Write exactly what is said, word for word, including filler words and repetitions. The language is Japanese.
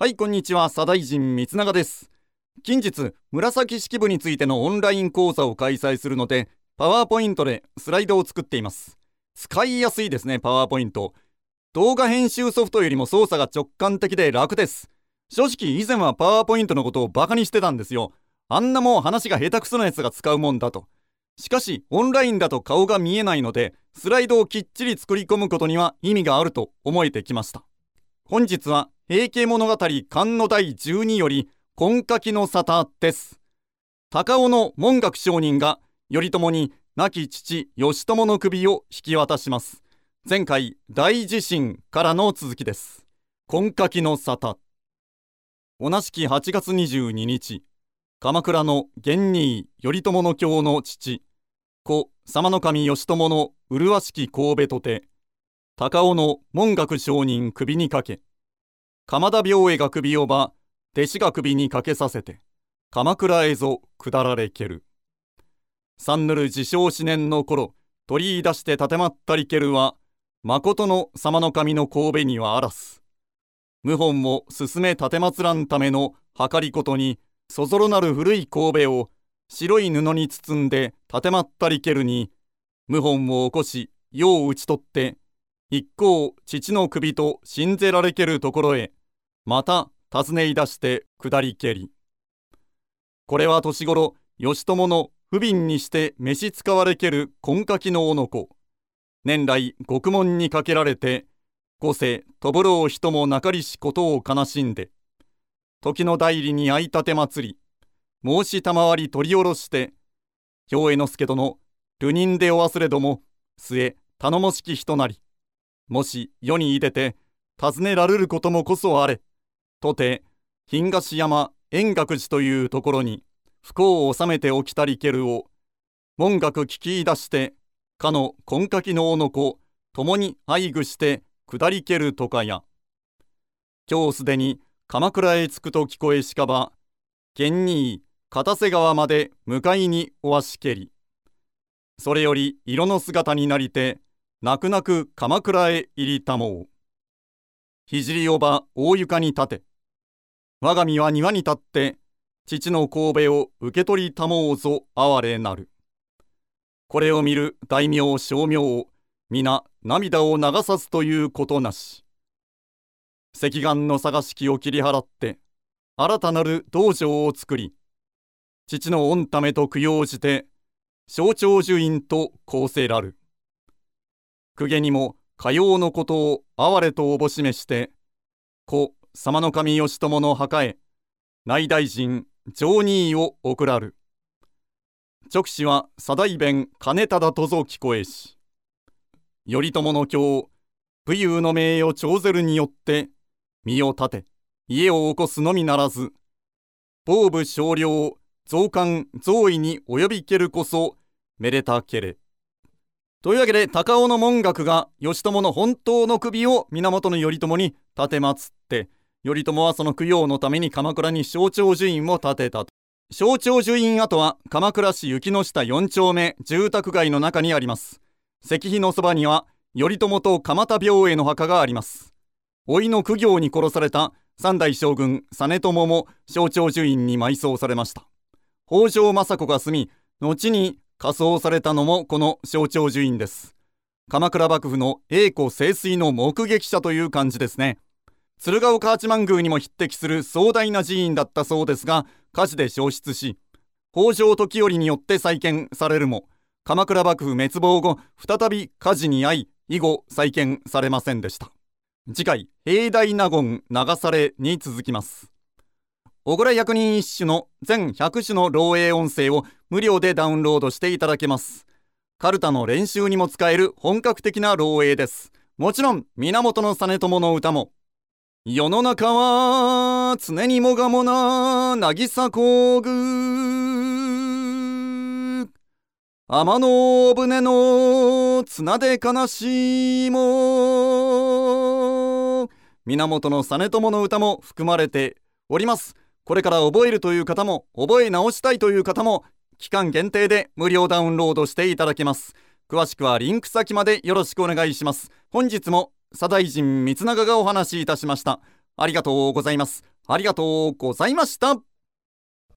はい、こんにちは。左大臣三永です。近日、紫式部についてのオンライン講座を開催するので、パワーポイントでスライドを作っています。使いやすいですね、パワーポイント。動画編集ソフトよりも操作が直感的で楽です。正直、以前はパワーポイントのことをバカにしてたんですよ。あんなもん話が下手くそなやつが使うもんだと。しかし、オンラインだと顔が見えないので、スライドをきっちり作り込むことには意味があると思えてきました。本日は、平家物語巻のだいじゅうにより、金垣の沙汰です。高尾の文覚上人が、頼朝に亡き父義朝の首を引き渡します。前回、大地震からの続きです。金垣の沙汰。同じきはちがつにじゅうににち、鎌倉の源二頼朝の京の父、故様の神義朝の麗しき神戸とて、高尾の文覚上人首にかけ、鎌田病へが首をば、弟子が首にかけさせて、鎌倉へぞ下られける。三ぬる自称四年の頃、取り出して立てまったりけるは、誠の様の神の神戸にはあらす。謀反を進め立てまつらんための計りことに、そぞろなる古い神戸を白い布に包んで立てまったりけるに、謀反を起こし、世を討ち取って、一向父の首と信ぜられけるところへ、また尋ねい出して下りけり。これは年頃、義朝の不憫にして召し使われける金垣のおの子。年来獄門にかけられて、五世とぼろう人もなかりしことを悲しんで、時の代理に相立て祭り、申し賜り取り下ろして、兵衛之助殿、流人でお忘れども、末頼もしき人なり。もし世にいでて尋ねられることもこそあれとて、東山円覚寺というところに不幸を収めておきたりけるを文覚聞き出して、かの金垣のおの子共に愛具して下りけるとかや、今日すでに鎌倉へ着くと聞こえしかば、源二片瀬川まで迎えにおわしけり、それより色の姿になりて泣く泣く鎌倉へ入りたもう。聖おば大床に立て、我が身は庭に立って父の神戸を受け取りたもうぞ哀れなる。これを見る大名小名、皆涙を流さずということなし。石岩の探し木を切り払って新たなる道場を作り、父の御ためと供養じて象徴寿院とこうせらる。公家にもかようのことを哀れとおぼしめして、故様の神義朝の墓へ内大臣上二位を送らる。勅使は左大弁金忠とぞ聞こえし、頼朝の京武勇の名誉長ぜるによって身を立て家を起こすのみならず、防部少量増官増位に及びけるこそめでたけれ。というわけで、高尾の文覚が義朝の本当の首を源頼朝に立てまつって、頼朝はその供養のために鎌倉に象徴寿院を建てた。象徴寿院跡は鎌倉市雪の下よん丁目住宅街の中にあります。石碑のそばには頼朝と鎌田病への墓があります。甥の公暁に殺された三代将軍実朝も象徴寿院に埋葬されました。北条政子が住み、後に火葬されたのもこの象徴寿院です。鎌倉幕府の栄枯盛衰の目撃者という感じですね。鶴岡八幡宮にも匹敵する壮大な寺院だったそうですが、火事で焼失し、北条時頼によって再建されるも、鎌倉幕府滅亡後再び火事に遭い、以後再建されませんでした。次回、平大納言流されに続きます。小倉百人一首の全ひゃく首の漏洩音声を無料でダウンロードしていただけます。カルタの練習にも使える本格的な漏洩です。もちろん源実朝の歌も。世の中は常にもがもな渚工具、天の船の綱で悲しいも。源実朝の歌も含まれております。これから覚えるという方も覚え直したいという方も期間限定で無料ダウンロードしていただけます。詳しくはリンク先までよろしくお願いします。本日も左大臣三永がお話しいたしました。ありがとうございます。 ありがとうございました。